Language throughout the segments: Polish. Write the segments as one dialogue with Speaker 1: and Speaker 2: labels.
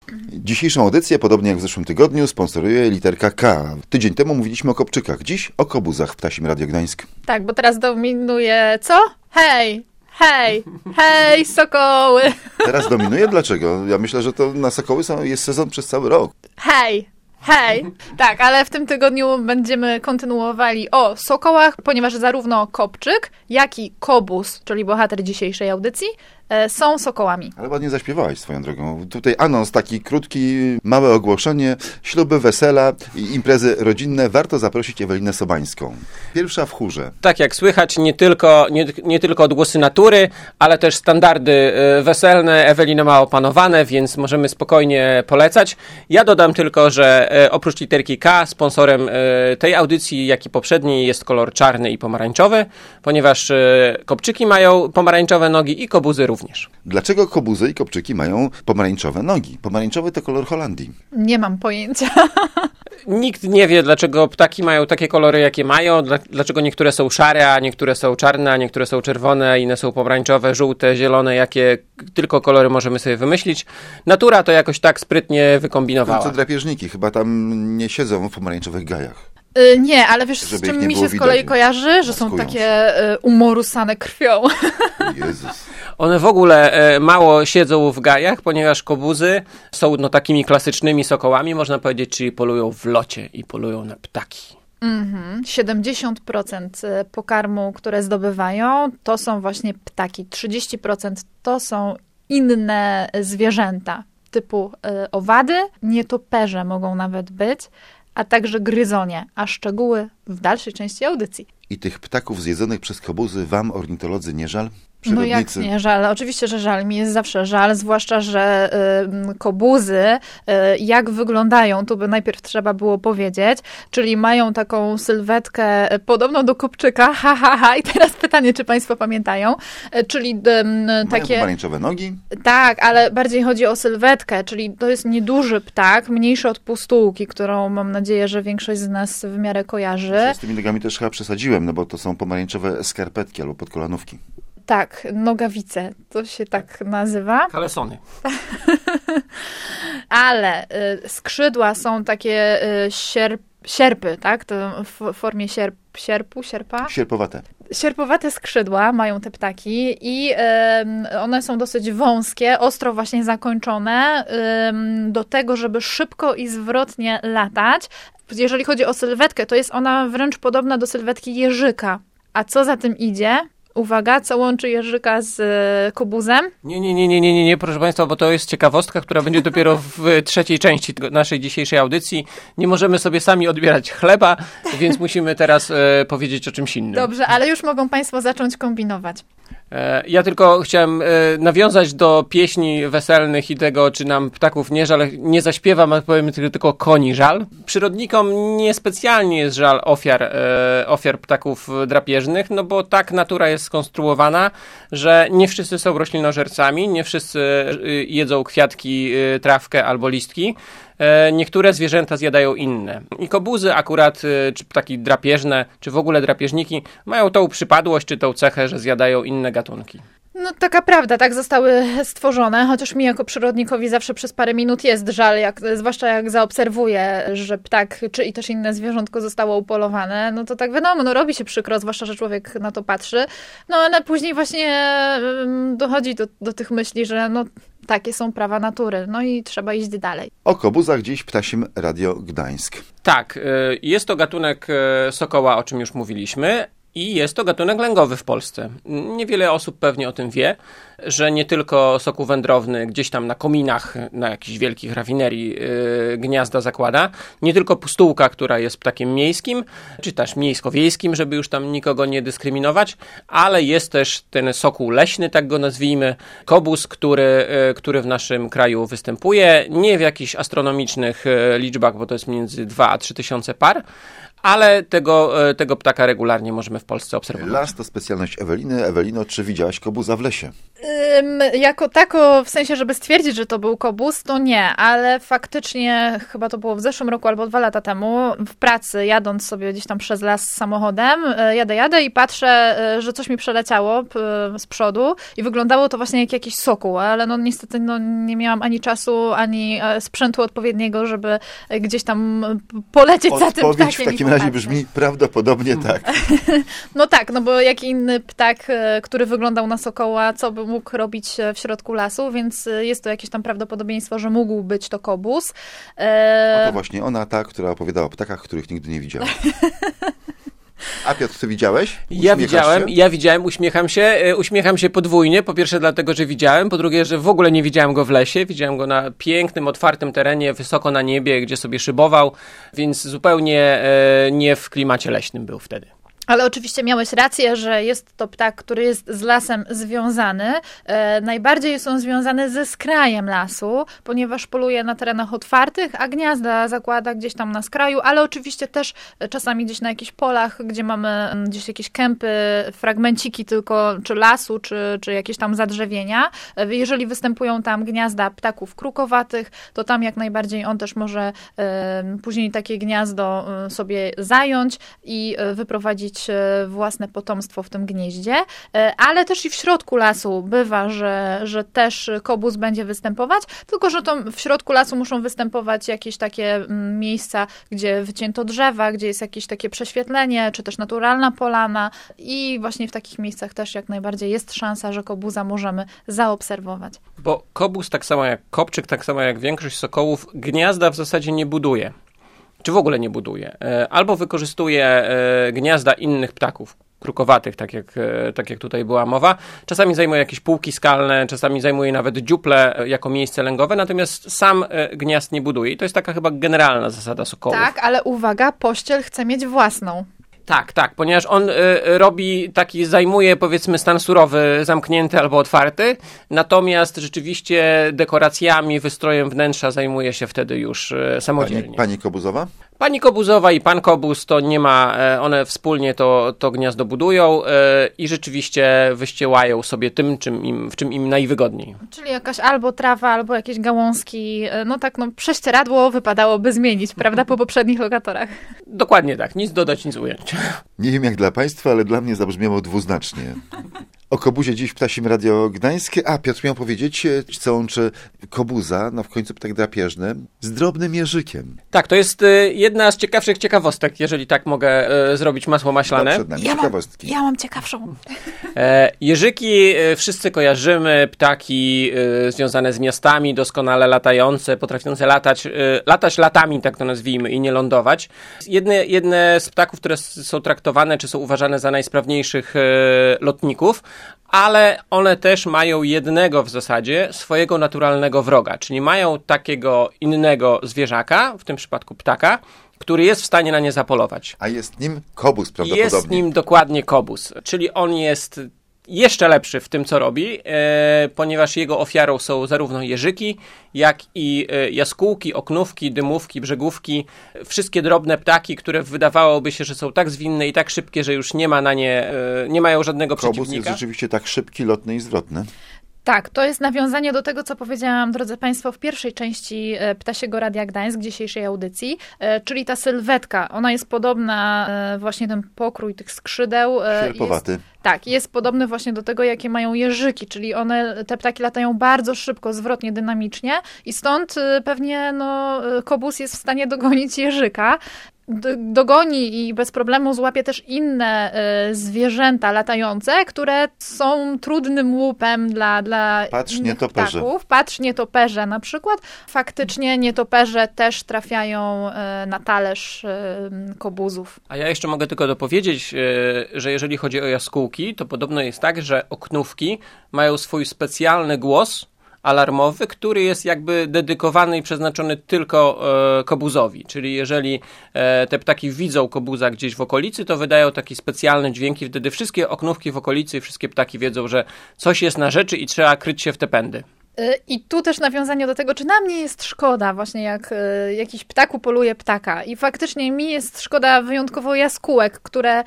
Speaker 1: Dzisiejszą audycję, podobnie jak w zeszłym tygodniu, sponsoruje literka K. Tydzień temu mówiliśmy o kopczykach, dziś o kobuzach w Ptasim Radio Gdańsk.
Speaker 2: Tak, bo teraz dominuje co? Hej, sokoły!
Speaker 1: Teraz dominuje? Dlaczego? Ja myślę, że to na sokoły jest sezon przez cały rok.
Speaker 2: Hej! Tak, ale w tym tygodniu będziemy kontynuowali o sokołach, ponieważ zarówno kopczyk, jak i kobuz, czyli bohater dzisiejszej audycji, są sokołami.
Speaker 1: Ale ładnie zaśpiewałaś swoją drogą. Tutaj anons taki krótki, małe ogłoszenie, śluby, wesela i imprezy rodzinne. Warto zaprosić Ewelinę Sobańską. Pierwsza w chórze.
Speaker 3: Tak jak słychać, nie tylko odgłosy natury, ale też standardy weselne Ewelina ma opanowane, więc możemy spokojnie polecać. Ja dodam tylko, że oprócz literki K sponsorem tej audycji, jak i poprzedniej jest kolor czarny i pomarańczowy, ponieważ kopczyki mają pomarańczowe nogi i kobuzy również.
Speaker 1: Dlaczego kobuzy i kopczyki mają pomarańczowe nogi? Pomarańczowy to kolor Holandii.
Speaker 2: Nie mam pojęcia.
Speaker 3: Nikt nie wie, dlaczego ptaki mają takie kolory, jakie mają, dlaczego niektóre są szare, a niektóre są czarne, a niektóre są czerwone, a inne są pomarańczowe, żółte, zielone, jakie tylko kolory możemy sobie wymyślić. Natura to jakoś tak sprytnie wykombinowała.
Speaker 1: Co drapieżniki, chyba tam nie siedzą w pomarańczowych gajach.
Speaker 2: Nie, ale wiesz, z czym mi się z kolei kojarzy? Że są takie umorusane krwią.
Speaker 1: Jezus.
Speaker 3: One w ogóle mało siedzą w gajach, ponieważ kobuzy są takimi klasycznymi sokołami, można powiedzieć, czyli polują w locie i polują na ptaki.
Speaker 2: 70% pokarmu, które zdobywają, to są właśnie ptaki. 30% to są inne zwierzęta, typu owady, nietoperze mogą nawet być, a także gryzonie, a szczegóły w dalszej części audycji.
Speaker 1: I tych ptaków zjedzonych przez kobuzy wam, ornitolodzy, nie żal?
Speaker 2: No jak nie żal? Oczywiście, że żal. Mi jest zawsze żal, zwłaszcza, że kobuzy, jak wyglądają, to by najpierw trzeba było powiedzieć, czyli mają taką sylwetkę podobną do kopczyka, i teraz pytanie, czy państwo pamiętają, czyli takie...
Speaker 1: Mają pomarańczowe nogi?
Speaker 2: Tak, ale bardziej chodzi o sylwetkę, czyli to jest nieduży ptak, mniejszy od pustułki, którą mam nadzieję, że większość z nas w miarę kojarzy.
Speaker 1: Z tymi nogami też chyba przesadziłem, no bo to są pomarańczowe skarpetki albo podkolanówki.
Speaker 2: Tak, nogawice, to się tak nazywa.
Speaker 3: Kalesony.
Speaker 2: Ale skrzydła są takie sierpy, tak? To w formie sierpa? Sierpowate skrzydła mają te ptaki i one są dosyć wąskie, ostro właśnie zakończone do tego, żeby szybko i zwrotnie latać. Jeżeli chodzi o sylwetkę, to jest ona wręcz podobna do sylwetki jeżyka. A co za tym idzie? Uwaga, co łączy jeżyka z kobuzem?
Speaker 3: Nie, proszę państwa, bo to jest ciekawostka, która będzie dopiero w trzeciej części naszej dzisiejszej audycji. Nie możemy sobie sami odbierać chleba, więc musimy teraz powiedzieć o czymś innym.
Speaker 2: Dobrze, ale już mogą państwo zacząć kombinować.
Speaker 3: Ja tylko chciałem nawiązać do pieśni weselnych i tego, czy nam ptaków nie żal. Nie zaśpiewam, a powiem tylko koni żal. Przyrodnikom niespecjalnie jest żal ofiar ptaków drapieżnych, no bo tak natura jest skonstruowana, że nie wszyscy są roślinożercami, nie wszyscy jedzą kwiatki, trawkę albo listki. Niektóre zwierzęta zjadają inne. I kobuzy akurat, czy ptaki drapieżne, czy w ogóle drapieżniki mają tą przypadłość, czy tą cechę, że zjadają inne gatunki.
Speaker 2: No taka prawda, tak zostały stworzone, chociaż mi jako przyrodnikowi zawsze przez parę minut jest żal, zwłaszcza jak zaobserwuję, że ptak, czy i też inne zwierzątko zostało upolowane, no to tak wiadomo, no robi się przykro, zwłaszcza, że człowiek na to patrzy, no ale później właśnie dochodzi do tych myśli, że no takie są prawa natury, no i trzeba iść dalej.
Speaker 1: O kobuzach dziś w Ptasim Radio Gdańsk.
Speaker 3: Tak, jest to gatunek sokoła, o czym już mówiliśmy. I jest to gatunek lęgowy w Polsce. Niewiele osób pewnie o tym wie, że nie tylko sokół wędrowny gdzieś tam na kominach, na jakichś wielkich rafinerii gniazda zakłada, nie tylko pustułka, która jest ptakiem miejskim, czy też miejsko-wiejskim, żeby już tam nikogo nie dyskryminować, ale jest też ten sokół leśny, tak go nazwijmy, kobuz, który w naszym kraju występuje, nie w jakichś astronomicznych liczbach, bo to jest między 2 a 3 tysiące par, ale tego ptaka regularnie możemy w Polsce obserwować.
Speaker 1: Las to specjalność Eweliny. Ewelino, czy widziałaś kobuza w lesie?
Speaker 2: Jako tako, w sensie, żeby stwierdzić, że to był kobuz, to nie, ale faktycznie chyba to było w zeszłym roku albo 2 lata temu, w pracy, jadąc sobie gdzieś tam przez las samochodem, jadę i patrzę, że coś mi przeleciało z przodu i wyglądało to właśnie jak jakiś sokół, ale no niestety nie miałam ani czasu, ani sprzętu odpowiedniego, żeby gdzieś tam polecieć za tym ptakiem.
Speaker 1: Odpowiedź w takim razie brzmi prawdopodobnie tak.
Speaker 2: No tak, no bo jaki inny ptak, który wyglądał na sokoła, co by mógł robić w środku lasu, więc jest to jakieś tam prawdopodobieństwo, że mógł być to kobuz.
Speaker 1: To właśnie ona, ta, która opowiadała o ptakach, których nigdy nie widziała. A Piotr, ty widziałeś?
Speaker 3: Ja widziałem, uśmiecham się podwójnie. Po pierwsze dlatego, że widziałem, po drugie, że w ogóle nie widziałem go w lesie. Widziałem go na pięknym, otwartym terenie, wysoko na niebie, gdzie sobie szybował, więc zupełnie nie w klimacie leśnym był wtedy.
Speaker 2: Ale oczywiście miałeś rację, że jest to ptak, który jest z lasem związany. Najbardziej jest on związany ze skrajem lasu, ponieważ poluje na terenach otwartych, a gniazda zakłada gdzieś tam na skraju, ale oczywiście też czasami gdzieś na jakichś polach, gdzie mamy gdzieś jakieś kępy, fragmenciki tylko, czy lasu, czy jakieś tam zadrzewienia. Jeżeli występują tam gniazda ptaków krukowatych, to tam jak najbardziej on też może później takie gniazdo sobie zająć i wyprowadzić własne potomstwo w tym gnieździe, ale też i w środku lasu bywa, że też kobuz będzie występować, tylko że to w środku lasu muszą występować jakieś takie miejsca, gdzie wycięto drzewa, gdzie jest jakieś takie prześwietlenie, czy też naturalna polana i właśnie w takich miejscach też jak najbardziej jest szansa, że kobuza możemy zaobserwować.
Speaker 3: Bo kobuz, tak samo jak kopczyk, tak samo jak większość sokołów, gniazda w zasadzie nie buduje. Czy w ogóle nie buduje. Albo wykorzystuje gniazda innych ptaków, krukowatych, tak jak tutaj była mowa. Czasami zajmuje jakieś półki skalne, czasami zajmuje nawet dziuple jako miejsce lęgowe, natomiast sam gniazd nie buduje. I to jest taka chyba generalna zasada sokołów.
Speaker 2: Tak, ale uwaga, pościel chce mieć własną.
Speaker 3: Tak, ponieważ on zajmuje powiedzmy stan surowy, zamknięty albo otwarty, natomiast rzeczywiście dekoracjami, wystrojem wnętrza zajmuje się wtedy już samodzielnie.
Speaker 1: Pani Kobuzowa?
Speaker 3: Pani Kobuzowa i pan Kobuz to nie ma, one wspólnie to gniazdo budują i rzeczywiście wyściełają sobie tym, w czym im najwygodniej.
Speaker 2: Czyli jakaś albo trawa, albo jakieś gałązki, prześcieradło wypadałoby zmienić, prawda, po poprzednich lokatorach.
Speaker 3: Dokładnie tak, nic dodać, nic ująć.
Speaker 1: Nie wiem jak dla państwa, ale dla mnie zabrzmiało dwuznacznie. O kobuzie dziś w Ptasim Radio Gdańskie. A Piotr miał powiedzieć, co łączy kobuza, w końcu ptak drapieżny, z drobnym jeżykiem.
Speaker 3: Tak, to jest jedna z ciekawszych ciekawostek, jeżeli tak mogę zrobić masło maślane.
Speaker 1: Przed nami ciekawostki.
Speaker 2: Ja mam ciekawszą.
Speaker 3: Jeżyki wszyscy kojarzymy, ptaki związane z miastami, doskonale latające, potrafiące latać latami, tak to nazwijmy, i nie lądować. Jedne z ptaków, które są traktowane, czy są uważane za najsprawniejszych lotników, ale one też mają jednego w zasadzie swojego naturalnego wroga, czyli mają takiego innego zwierzaka, w tym przypadku ptaka, który jest w stanie na nie zapolować.
Speaker 1: A jest nim kobuz prawdopodobnie.
Speaker 3: Jest nim dokładnie kobuz, czyli on jest jeszcze lepszy w tym, co robi, ponieważ jego ofiarą są zarówno jeżyki, jak i jaskółki, oknówki, dymówki, brzegówki, wszystkie drobne ptaki, które wydawałoby się, że są tak zwinne i tak szybkie, że już nie ma na nie, nie mają żadnego przeciwnika.
Speaker 1: Kobuz jest rzeczywiście tak szybki, lotny i zwrotny.
Speaker 2: Tak, to jest nawiązanie do tego, co powiedziałam, drodzy Państwo, w pierwszej części Ptasiego Radia Gdańsk, dzisiejszej audycji, czyli ta sylwetka. Ona jest podobna, właśnie ten pokrój tych skrzydeł.
Speaker 1: Sierpowaty.
Speaker 2: Jest podobny właśnie do tego, jakie mają jeżyki, czyli te ptaki latają bardzo szybko, zwrotnie, dynamicznie i stąd pewnie kobuz jest w stanie dogonić jeżyka. Dogoni i bez problemu złapie też inne zwierzęta latające, które są trudnym łupem dla innych ptaków. Patrz nietoperze na przykład. Faktycznie nietoperze też trafiają na talerz kobuzów.
Speaker 3: A ja jeszcze mogę tylko dopowiedzieć, że jeżeli chodzi o jaskółki, to podobno jest tak, że oknówki mają swój specjalny głos alarmowy, który jest jakby dedykowany i przeznaczony tylko kobuzowi. Czyli jeżeli te ptaki widzą kobuza gdzieś w okolicy, to wydają takie specjalne dźwięki. Wtedy wszystkie oknówki w okolicy i wszystkie ptaki wiedzą, że coś jest na rzeczy i trzeba kryć się w te pędy.
Speaker 2: I tu też nawiązanie do tego, czy nam nie jest szkoda, właśnie jak jakiś ptak upoluje ptaka. I faktycznie mi jest szkoda wyjątkowo jaskółek, które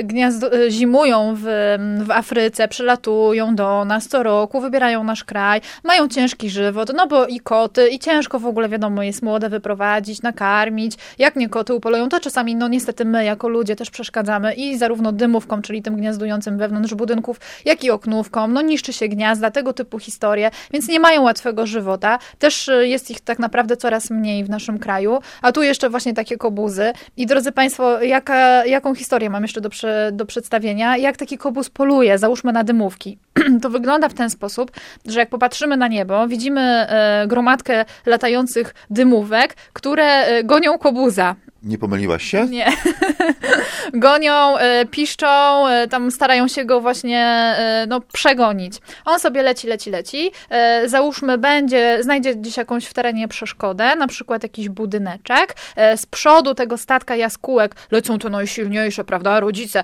Speaker 2: zimują w Afryce, przylatują do nas co roku, wybierają nasz kraj, mają ciężki żywot, no bo i koty, i ciężko w ogóle, wiadomo, jest młode wyprowadzić, nakarmić. Jak nie koty upolują, to czasami, no niestety my jako ludzie też przeszkadzamy i zarówno dymówkom, czyli tym gniazdującym wewnątrz budynków, jak i oknówkom, no niszczy się gniazda, tego typu historie, więc nie mają łatwego żywota. Też jest ich tak naprawdę coraz mniej w naszym kraju, a tu jeszcze właśnie takie kobuzy. I drodzy Państwo, jaką historię mam jeszcze do przedstawienia? Jak taki kobuz poluje, załóżmy na dymówki. To wygląda w ten sposób, że jak popatrzymy na niebo, widzimy gromadkę latających dymówek, które gonią kobuza.
Speaker 1: Nie pomyliłaś się?
Speaker 2: Nie. Gonią, piszczą, tam starają się go właśnie przegonić. On sobie leci. Załóżmy, znajdzie gdzieś jakąś w terenie przeszkodę, na przykład jakiś budyneczek. Z przodu tego statka jaskółek lecą te najsilniejsze, prawda, rodzice.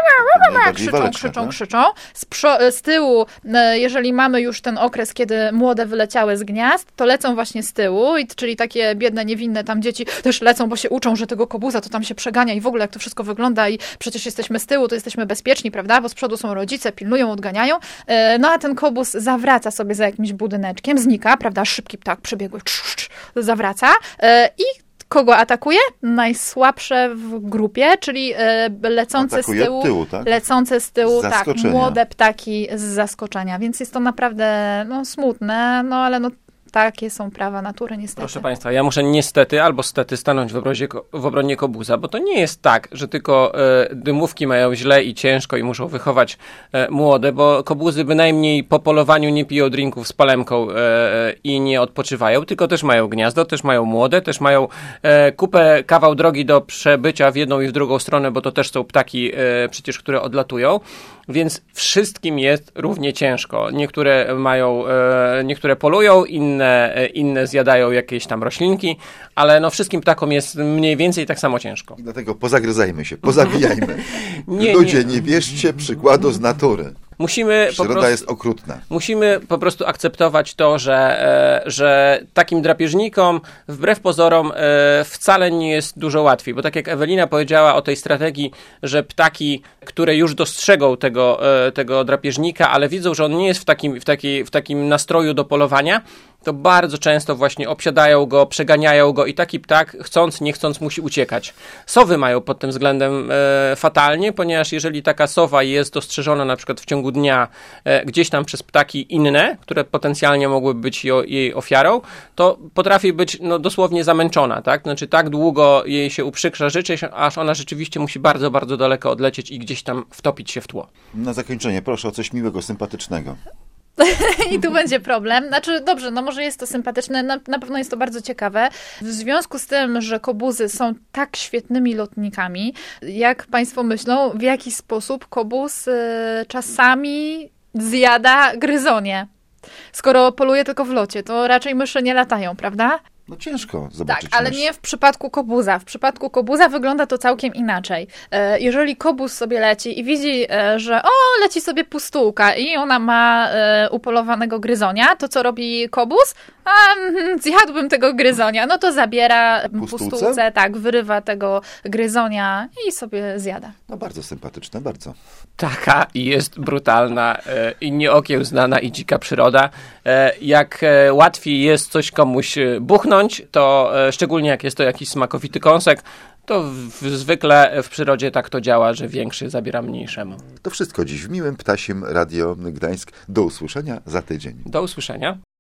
Speaker 2: Krzyczą. Z tyłu, jeżeli mamy już ten okres, kiedy młode wyleciały z gniazd, to lecą właśnie z tyłu, czyli takie biedne, niewinne tam dzieci też lecą, bo się uczą, że tego kobuza to tam się przegania i w ogóle jak to wszystko wygląda i przecież jesteśmy z tyłu, to jesteśmy bezpieczni, prawda, bo z przodu są rodzice, pilnują, odganiają, no a ten kobuz zawraca sobie za jakimś budyneczkiem, znika, prawda, szybki ptak przebiegły, zawraca i kogo atakuje? Najsłabsze w grupie, czyli lecące z tyłu, tak, młode ptaki z zaskoczenia, więc jest to naprawdę smutne, ale takie są prawa natury, niestety.
Speaker 3: Proszę Państwa, ja muszę niestety albo stety stanąć w obronie kobuza, bo to nie jest tak, że tylko dymówki mają źle i ciężko i muszą wychować młode, bo kobuzy bynajmniej po polowaniu nie piją drinków z palemką i nie odpoczywają, tylko też mają gniazdo, też mają młode, też mają kawał drogi do przebycia w jedną i w drugą stronę, bo to też są ptaki przecież, które odlatują. Więc wszystkim jest równie ciężko. Niektóre polują, inne zjadają jakieś tam roślinki, ale wszystkim ptakom jest mniej więcej tak samo ciężko.
Speaker 1: Dlatego pozagryzajmy się, pozabijajmy. Ludzie, nie bierzcie przykładu z natury. Przyroda jest okrutna.
Speaker 3: Musimy po prostu akceptować to, że takim drapieżnikom wbrew pozorom wcale nie jest dużo łatwiej, bo tak jak Ewelina powiedziała o tej strategii, że ptaki, które już dostrzegą tego drapieżnika, ale widzą, że on nie jest w takim nastroju do polowania, to bardzo często właśnie obsiadają go, przeganiają go i taki ptak chcąc, nie chcąc musi uciekać. Sowy mają pod tym względem fatalnie, ponieważ jeżeli taka sowa jest dostrzeżona na przykład w ciągu dnia gdzieś tam przez ptaki inne, które potencjalnie mogłyby być jej ofiarą, to potrafi być dosłownie zamęczona, tak? Znaczy tak długo jej się uprzykrza życie, aż ona rzeczywiście musi bardzo, bardzo daleko odlecieć i gdzieś tam wtopić się w tło.
Speaker 1: Na zakończenie proszę o coś miłego, sympatycznego.
Speaker 2: I tu będzie problem. Znaczy, dobrze, może jest to sympatyczne, na pewno jest to bardzo ciekawe. W związku z tym, że kobuzy są tak świetnymi lotnikami, jak Państwo myślą, w jaki sposób kobuz czasami zjada gryzonie? Skoro poluje tylko w locie, to raczej myszy nie latają, prawda?
Speaker 1: Ciężko zobaczyć.
Speaker 2: Tak, ale nie w przypadku kobuza. W przypadku kobuza wygląda to całkiem inaczej. Jeżeli kobuz sobie leci i widzi, że leci sobie pustułka i ona ma upolowanego gryzonia, to co robi kobuz? Zjadłbym tego gryzonia. No to zabiera pustułce, tak, wyrywa tego gryzonia i sobie zjada.
Speaker 1: Bardzo sympatyczne, bardzo.
Speaker 3: Taka jest brutalna i nieokiełznana i dzika przyroda. Jak łatwiej jest coś komuś buchnąć, to szczególnie jak jest to jakiś smakowity kąsek, to zwykle w przyrodzie tak to działa, że większy zabiera mniejszemu.
Speaker 1: To wszystko dziś w Miłym Ptasim Radio Gdańsk. Do usłyszenia za tydzień.
Speaker 3: Do usłyszenia.